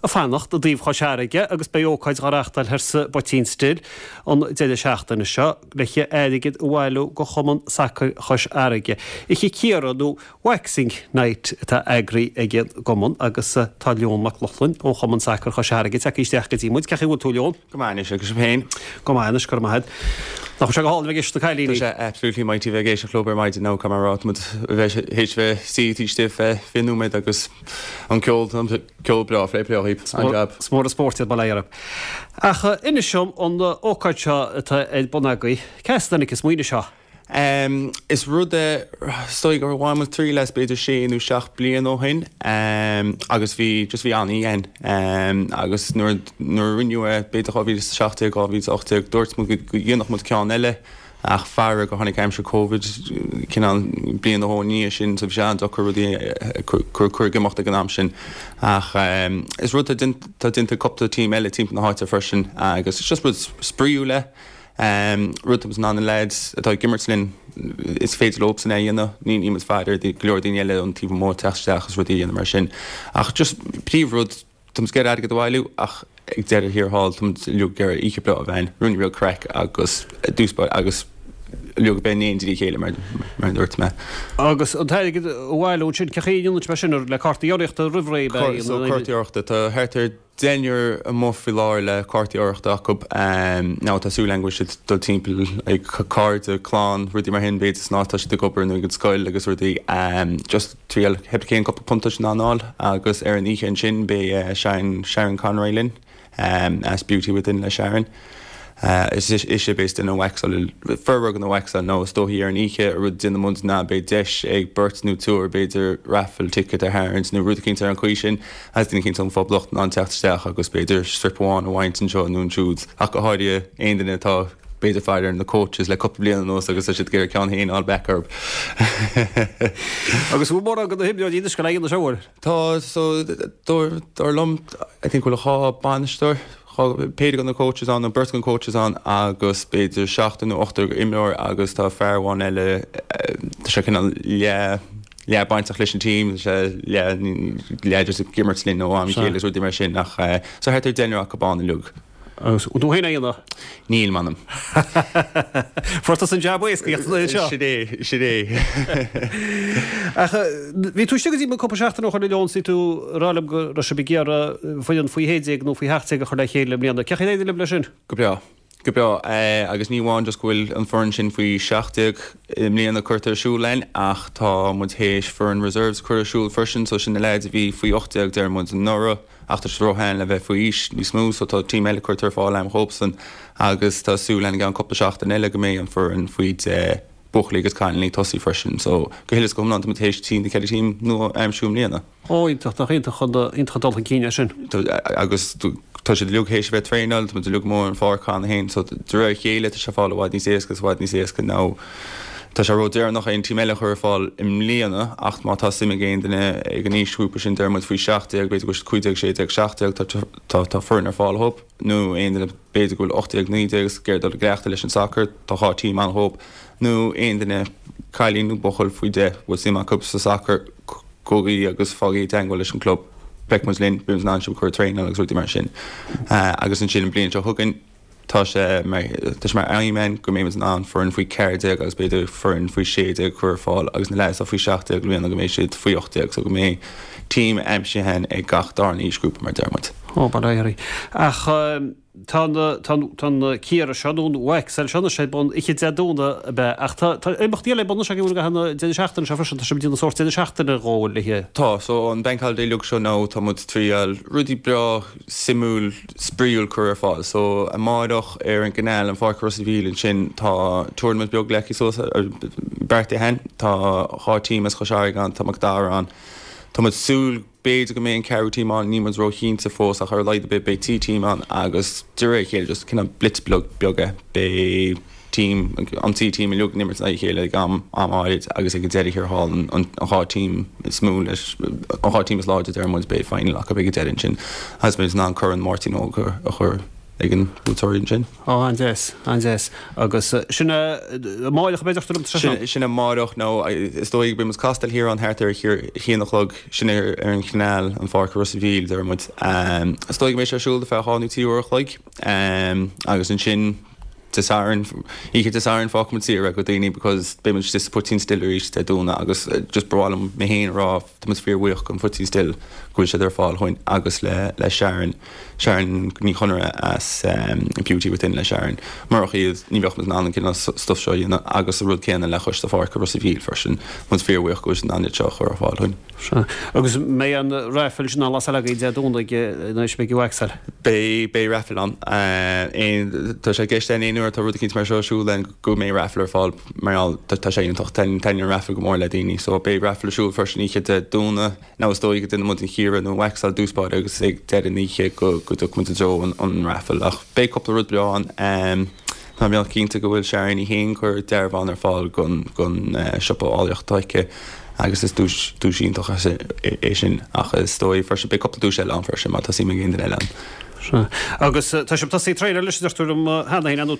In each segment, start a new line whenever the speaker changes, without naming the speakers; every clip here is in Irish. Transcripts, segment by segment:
a fannacht a dríomh choseige agus beóáid garachtal hersa botín stil an déidir seachtainna seo leiche éigeid bhhailú go chuman sacr chos aige. Ich cíarú waxing night tá agri ige goman agus tá Leon McLaughlin ó chuman sacr chos aige te isteach go tímuid cechi bhil tú Leon?
Gomáine agus féin.
Gomáinis gur maid. Nach se gáil bheith iste cailíní.
Tá absolútely maití bheith géisi chlóbar maidid nó camarát mu bheith héit bheith sítí stif finúid agus an ceol bra fle preohíb an gab.
Smór a spórtiad baléire. Acha ina seom an ócaid seo atá ag bonagaí. Cestannig is muoine seo?
Is rud stoig gur bháimil trí leis beidir séanú 7 bliain ó hain agus bhí annaí hen agus nuair rinneú beidir bhí 7 gáhí 8 dúirt mu dhéanach mu ceán eile ach fearra go tháinig aimse Covid cinál bliain ó ní sin sa bhsean do chur gimochta gan am sin ach is rud tá dinta copta tím eile tím na háite freisin agus is just rud spríú le Rutam ná leid atá gimmertlin is féidir lóps in éana ní imime feidir de glóir daile an tíh mór teisteach as rudí mar sin ach just príomhrúd tums ge aige do bhhailú ach ag deidir hir hall tum lu gur ige ble a bhain runúni real crack agus dúspa agus lu ben éí chéile mar dúirt me.
Agus an teige bhhailú sin cechéún me sinnar le cartaíochtta rihré
cartaíochtta tá heirtar dénnear a mófi láir le cartaíochtta acu ná tású language do timppel ag card a chlán rudí mar hen beit nátá de gopur nu go scoil agus rudí just trial hebcéin cop puntas náál agus ar an ihe an sin be Sharon Conraylin as Beauty Within le Sharon. Is based in a Wexel furrug an a Wexel no sto here an ihe a rud in the month na be desh ag Bert new tour beidir raffle ticket a herons no rud king an quishin as din king some foblocht an techtsteach agus beidir stripháin a Weinton show noon shoots a go haidi ein den atá beidir fighter and the coaches le couple blian nos agus should get can hain all back up
agus mór go hibio idir go lein show
tá so dor lum I think will ha banistor Péidir an coaches an Bertgan coaches an agus beidir 7 nó 8 imleir agus tá fearháin eile se cinna le baintach leis an tím leidir gimmertlin ó am chéile rudí mar sin nach so heitir déineach go bán lug.
Dú héna íonna?
Níl manam.
Fortas an jabbuéis seo?
Sidé.
Bhí tú sigus í me coppa seachtain chu león sí tú rálam go se begéar foian faoi hééig nó faoi heachtaigh chu le chéile blianana. Ceach éidir le sin?
Go bra agus níháin just bhfuil an forin sin faoi 7 mlíana chuirtar siúlein ach tá mu hééis for an reserves chuir siúil frisin so sin na leid a bhí faoi 8 der mu an nora achtar sróhain le bheith faois ní smú so tá tí eile chuirtar fáil am Hobson agus tá súlein gan coppa 7 eile go mé an for an faoid buchligus caiinlí tosí freisin so go hilas gom an hééis tí de ceile tím nó aimsúm líana.
Íntach intchadal an cíine sin.
Agus tá sé luúg hééis bheith tréinal, mu lu mór an fáchan hain, so dre chéile se fáil bhhaid ní séascas bhhaid ní séasca ná. Tá sé rodéir nach ein tíile chur fáil im líana 8 má tá sim géin duna ag an níosúpa sin dermid faoi 7 ag beidir go 5 7 tá furin ar fáil hop nó aon duna beidir goil 8 9 géir do gleachta leis an sacr tá há tí an hop nó aon duna cailín bochail faoi de bhil sim a cup sa sacr cógaí agus fágaí teangáil leis an club Beckmans linn búms ná sem chuir tréin agus ruirtí mar sin agus an sin an blion seo thugann tá sé mar aimmen go mémas an for an faoi ceirde agus beidir for an faoi 6 chuir fáil agus na leis a faoi 7 luíon go mé siad faoi 8 so go mé tím aimse hen ag gach dar ísgrúpa mar dermod.
Baléirí. Ach tá cíar a seanún Wexel sena sé bon ich déúna be ach éachtíí le bonna se bhúil hena 16 se frisin sem dína sort 16 ró lethe.
Tá so an benchal dé lug seo ná tá mud tríal rudí bra simúl spríúil chuir fáil so a máidoch ar an gnáil an fáil Rossvílin sin tá tournament beag leí so berta hen tá hátím as choseán tá dá an tá mud súl beidir go mé an ceú tíán nímas roiín sa fós a chu leid be BT tíán agus dúir chéile just cinna blitzblog beaga be tím an tí lu nimmert na chéile am áid agus ag déidir hir hall an hátím smú leis an hátím is láidir ar mu be féin le a be déirin sin has mé ná chur an Martin ógur a chur ag an útóiríonn sin.
An agus sinna máileach beidir
sinna máireach nó is dóigh be castal hir an hátar chéannachlog sin ar an chnáil an far Rossvíl ar mu. Stoigh mé siúil fe háú tíúirlaig agus an sin Ike desáin fá tíra go daine because be just putín still éis de dúna agus just bralam mé héin rá mas fearhuioch an futín still goil sé ar fáil chuin agus le Sharon ní chunere as beauty within le Sharon. Marach iad ní bheoch mas an cin stuff seo agus a rud céanna le chuis a fá Rossvíl fersin mas fearhuioch gois an anid seo chu ar fáil chuin.
Agus mé an raffel sin las agaí de dúna neis be Wexel.
Bé raffel an tá sé geiste éú tá rud cinint mar seosú len go mé raffler fáil mar tá sé an tocht 10 raffle go mór le daoine, so bé rafflersú fersin níe de dúna ná dóige den mu chéar nó Wexel dúspá agus ag de níe go mu Jo an raffle ach bé coppla rud breán Tá mé cínta go bhfuil Sharon í hén chur derbhán ar fáil gon sipa áíocht taice agus is dúsíntoch é sin ach is dói fersin bé coppla dús eile an fersin má tá sí mé gin eile.
Agus tá sem tá sé treidir leisúm hena anú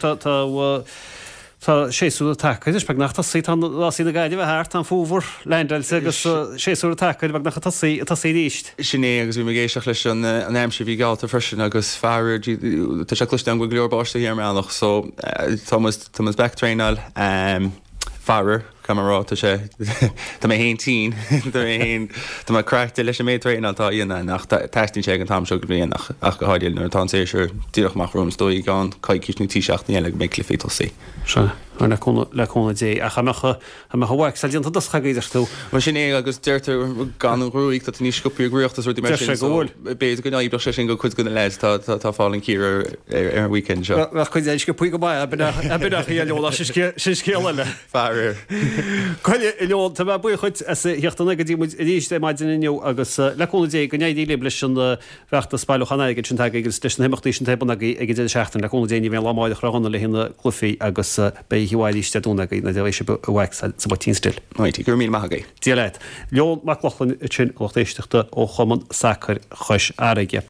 tá séú take is pe nach sí na gaiidir bh háart an fúhór leindil agus séú take bag nach tá sé ríist.
Sinné agus bhí géisioach leis an aimse bhí gáilta fersin agus fear tá se cluiste an go glórbáiste hir meach so Thomas Becktrainal fearir camerará tá sé Tá mé hén tí Tá má crackte leis mé réinátá dhéana nach teistín sé an tam seo go bblion ach go háidir nuair tá sé seir díochachrum dóí gan caiiciisnú tíiseachtaí eile mé clifétal sí.
leúna dé a chamecha bhhaig sa dionanta chagéidir tú.
Mar sin é agus deirtar gan ruúigh dat ní scopiú gruochttas ruí mar bé go íbre sé sin go chud gona leis tá fáin cíar ar weekend seo.
chuid éis go puig go a leola sin scéile.
Fearir.
Coile i leon tá bu chuid heachtainna go dtí ríéis é maidid inniu agus leúna dé go néidir le leis an bheachta spáilchanna ag sin agus leis an himachtaí sin tebana ag dé seachtain leúna déanaine bhé lámáidir chrána le hinna clufií agus hiáilíiste dúna na dééis se bhhaig sa tín still.
Maití gur mí maigé.
Dí leit. Leon mac lochan sin ochtéisteachta ó chuman sacr chuis aige.